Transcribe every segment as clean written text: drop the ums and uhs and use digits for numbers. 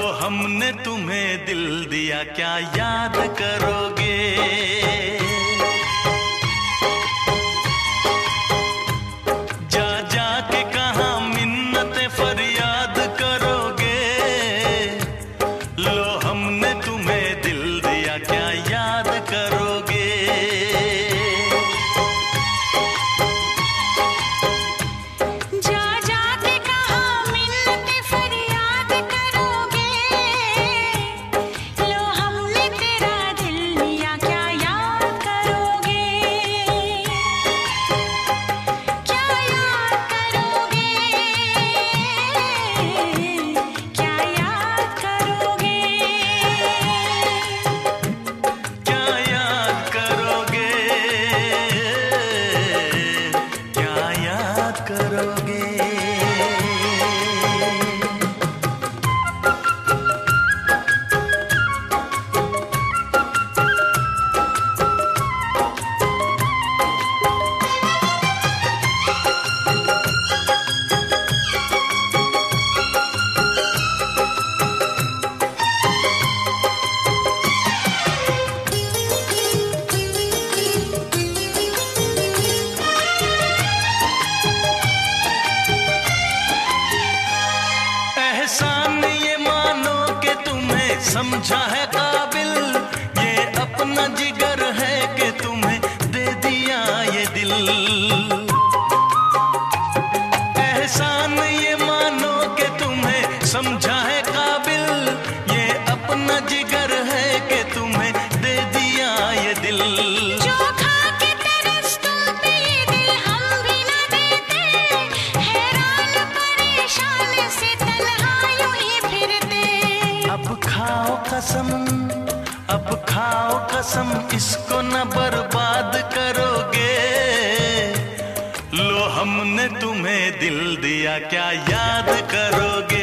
हमने तुम्हें दिल दिया, क्या याद करोगे? जा जा के कहाँ मिन्नतें फरियाद करोगे? लो हमने तुम्हें दिल दिया, क्या याद करोगे? समझा है काबिल, ये अपना जिगर है कि तुम्हें दे दिया ये दिल। एहसान ये मानो कि तुम्हें समझा है काबिल, ये अपना जिगर है कि तुम्हें दे दिया ये दिल। जो खा के तरस तुम पे ये दिल हम भी न देते, हैरान परेशान से तन्हा यूं ही फिरते। अब खाओ कसम, इसको न बर्बाद करोगे। लो हमने तुम्हें दिल दिया, क्या याद करोगे?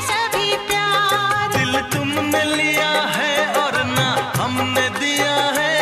हमने दिया है